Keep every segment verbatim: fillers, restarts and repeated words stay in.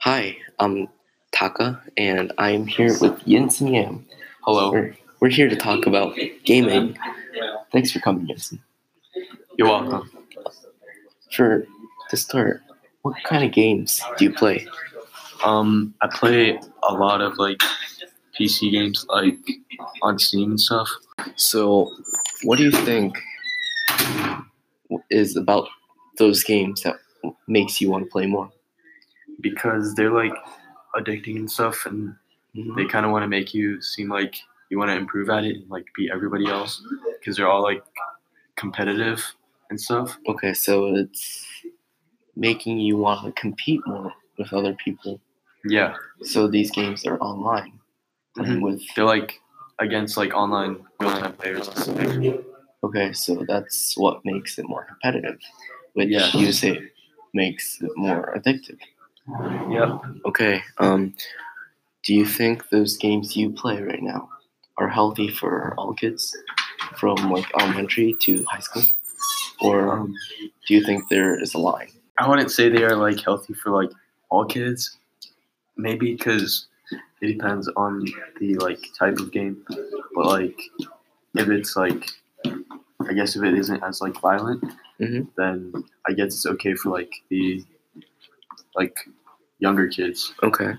Hi, I'm Taka, and I'm here with Yinsen Yam. Hello. We're, we're here to talk about gaming. Thanks for coming, Yinsen. You're welcome. For to start, what kind of games do you play? Um, I play a lot of like P C games, like on Steam and stuff. So, what do you think is about those games that makes you want to play more? Because they're like addicting and stuff, and Mhm. they kind of want to make you seem like you want to improve at it and like beat everybody else. Because they're all like competitive and stuff. Okay, so it's making you want to compete more with other people. Yeah, So these games are online, playing Mhm. with. they're like against like online real-time players and stuff. Okay, so that's what makes it more competitive, which Yeah. you say makes it more addictive. Yep. Okay, um, do you think those games you play right now are healthy for all kids, from like elementary to high school, or Um, do you think there is a line? I wouldn't say they are like healthy for like all kids. Maybe because it depends on the like type of game, but like if it's like I guess if it isn't as like violent, Mhm. then I guess it's okay for like the like younger kids. Okay,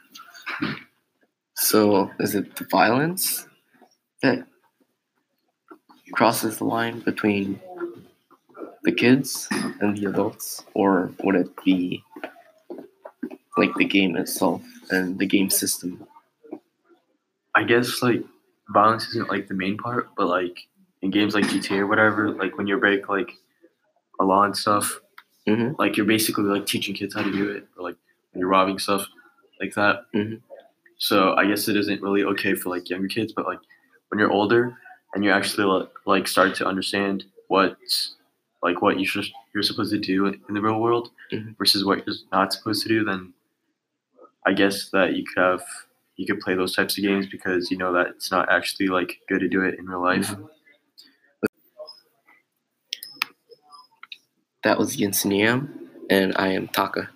so is it the violence that crosses the line between the kids and the adults, or would it be like the game itself and the game system? I guess like violence isn't like the main part, but like in games like G T A or whatever, like when you break like a law and stuff, Mm-hmm. like you're basically like teaching kids how to do it, or like when you're robbing stuff like that. Mhm. So I guess it isn't really okay for like younger kids, but like when you're older and you actually like, like start to understand what like what you should, you're supposed to do in the real world Mhm. versus what you're not supposed to do, then I guess that you could have you could play those types of games because you know that it's not actually like good to do it in real life. Mhm. That was Yinsen Yam, and I am Taka.